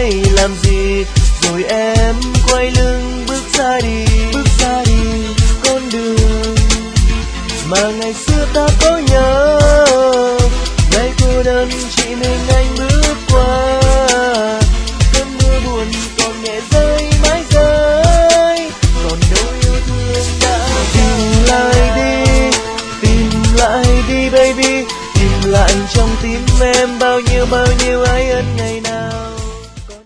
đây làm gì, rồi em quay lưng bước ra đi con đường mà ngày xưa ta có nhau.